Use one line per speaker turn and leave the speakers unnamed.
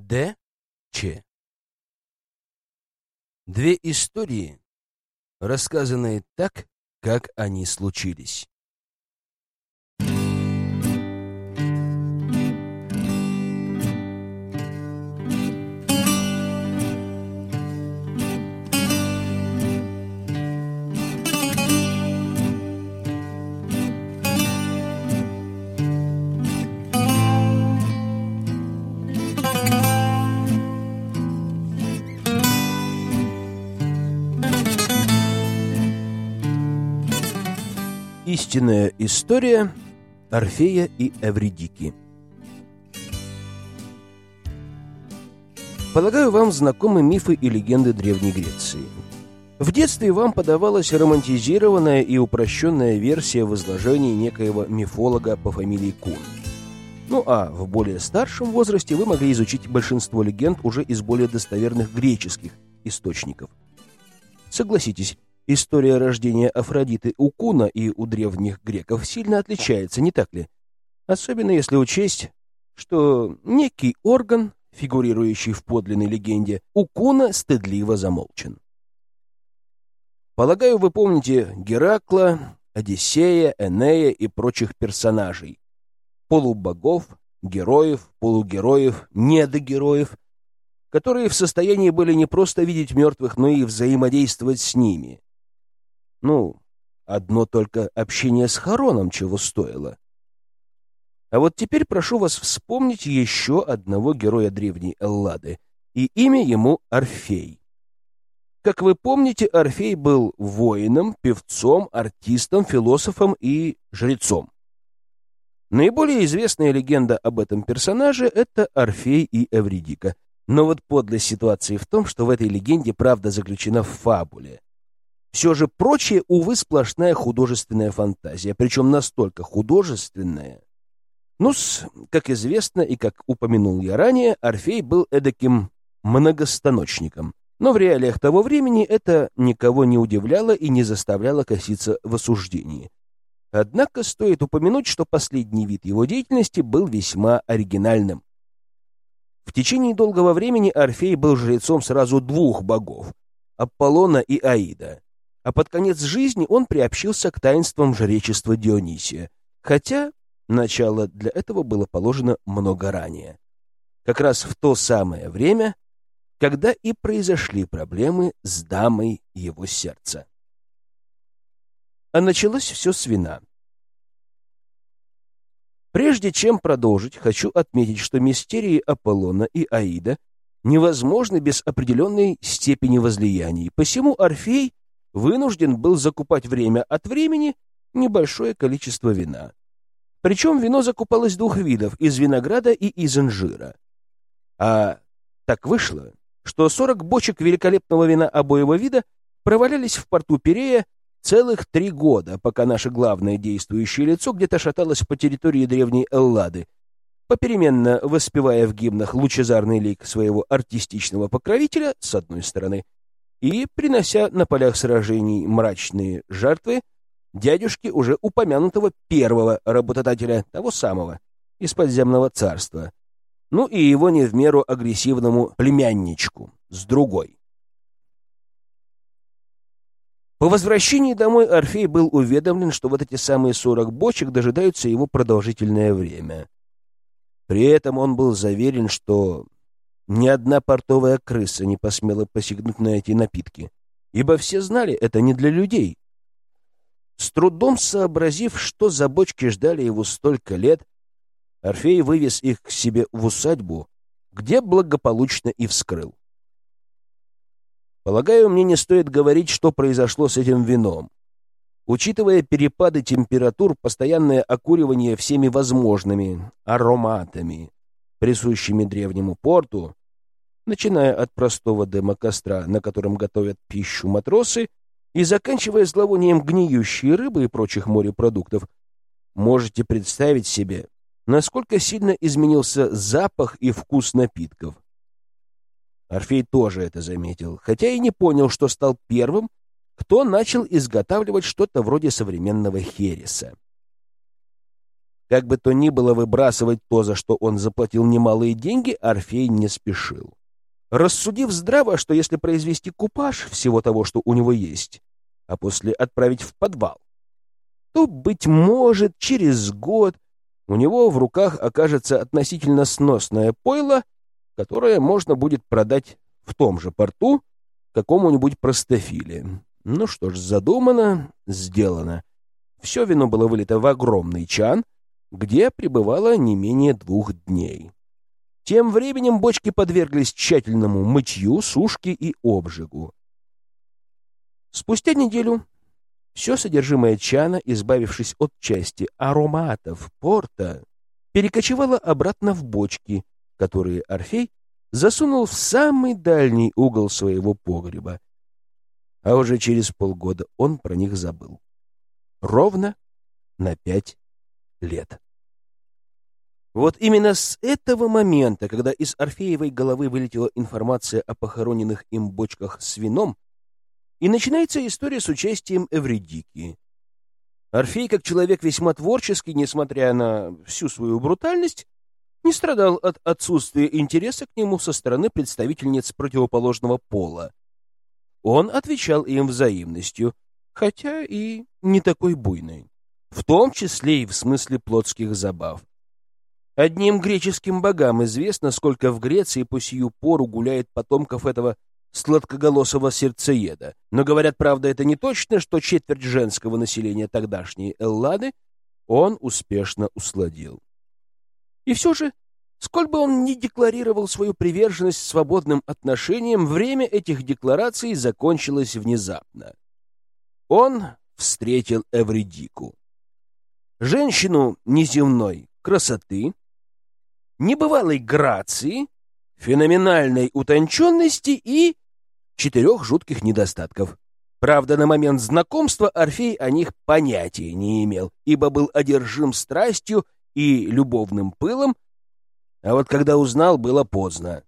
Д. Ч. Две истории, рассказанные так, как они случились. Истинная история Орфея и Эвридики. Полагаю, вам знакомы мифы и легенды Древней Греции. В детстве вам подавалась романтизированная и упрощенная версия в изложении некоего мифолога по фамилии Кун. Ну а в более старшем возрасте вы могли изучить большинство легенд уже из более достоверных греческих источников. Согласитесь, история рождения Афродиты у Куна и у древних греков сильно отличается, не так ли? Особенно если учесть, что некий орган, фигурирующий в подлинной легенде, у Куна стыдливо замолчан. Полагаю, вы помните Геракла, Одиссея, Энея и прочих персонажей, полубогов, героев, полугероев, недогероев, которые в состоянии были не просто видеть мертвых, но и взаимодействовать с ними. Ну, одно только общение с Хароном чего стоило. А вот теперь прошу вас вспомнить еще одного героя древней Эллады, и имя ему Орфей. Как вы помните, Орфей был воином, певцом, артистом, философом и жрецом. Наиболее известная легенда об этом персонаже — это Орфей и Эвридика. Но вот подлость ситуации в том, что в этой легенде правда заключена в фабуле. Все же прочее, увы, сплошная художественная фантазия, причем настолько художественная. Как известно и как упомянул я ранее, Орфей был эдаким многостаночником. Но в реалиях того времени это никого не удивляло и не заставляло коситься в осуждении. Однако стоит упомянуть, что последний вид его деятельности был весьма оригинальным. В течение долгого времени Орфей был жрецом сразу двух богов — Аполлона и Аида. А под конец жизни он приобщился к таинствам жречества Дионисия, хотя начало для этого было положено много ранее. Как раз в то самое время, когда и произошли проблемы с дамой его сердца. А началось все с вина. Прежде чем продолжить, хочу отметить, что мистерии Аполлона и Аида невозможны без определенной степени возлияний, посему Орфей вынужден был закупать время от времени небольшое количество вина. Причем вино закупалось двух видов — из винограда и из инжира. А так вышло, что 40 бочек великолепного вина обоего вида провалялись в порту Пирея целых 3 года, пока наше главное действующее лицо где-то шаталось по территории древней Эллады, попеременно воспевая в гимнах лучезарный лик своего артистичного покровителя, с одной стороны, и принося на полях сражений мрачные жертвы дядюшке уже упомянутого первого работодателя, того самого, из подземного царства, и его не в меру агрессивному племянничку, с другой. По возвращении домой Орфей был уведомлен, что вот эти самые 40 бочек дожидаются его продолжительное время. При этом он был заверен, что ни одна портовая крыса не посмела посягнуть на эти напитки, ибо все знали, это не для людей. С трудом сообразив, что за бочки ждали его столько лет, Орфей вывез их к себе в усадьбу, где благополучно и вскрыл. Полагаю, мне не стоит говорить, что произошло с этим вином. Учитывая перепады температур, постоянное окуривание всеми возможными ароматами, присущими древнему порту, начиная от простого дыма костра, на котором готовят пищу матросы, и заканчивая зловонием гниющей рыбы и прочих морепродуктов, можете представить себе, насколько сильно изменился запах и вкус напитков. Орфей тоже это заметил, хотя и не понял, что стал первым, кто начал изготавливать что-то вроде современного хереса. Как бы то ни было, выбрасывать то, за что он заплатил немалые деньги, Орфей не спешил. Рассудив здраво, что если произвести купаж всего того, что у него есть, а после отправить в подвал, то, быть может, через год у него в руках окажется относительно сносное пойло, которое можно будет продать в том же порту какому-нибудь простофиле. Ну что ж, задумано, сделано. Все вино было вылито в огромный чан, где пребывало не менее 2 дней. Тем временем бочки подверглись тщательному мытью, сушке и обжигу. Спустя неделю все содержимое чана, избавившись от части ароматов порта, перекочевало обратно в бочки, которые Орфей засунул в самый дальний угол своего погреба. А уже через полгода он про них забыл. Ровно на 5 лет. Вот именно с этого момента, когда из Орфеевой головы вылетела информация о похороненных им бочках с вином, и начинается история с участием Эвридики. Орфей, как человек весьма творческий, несмотря на всю свою брутальность, не страдал от отсутствия интереса к нему со стороны представительниц противоположного пола. Он отвечал им взаимностью, хотя и не такой буйной, в том числе и в смысле плотских забав. Одним греческим богам известно, сколько в Греции по сию пору гуляет потомков этого сладкоголосого сердцееда. Но, говорят, правда, это не точно, что четверть женского населения тогдашней Эллады он успешно усладил. И все же, сколь бы он ни декларировал свою приверженность свободным отношениям, время этих деклараций закончилось внезапно. Он встретил Эвридику. Женщину неземной красоты, небывалой грации, феноменальной утонченности и 4 жутких недостатков. Правда, на момент знакомства Орфей о них понятия не имел, ибо был одержим страстью и любовным пылом, а вот когда узнал, было поздно.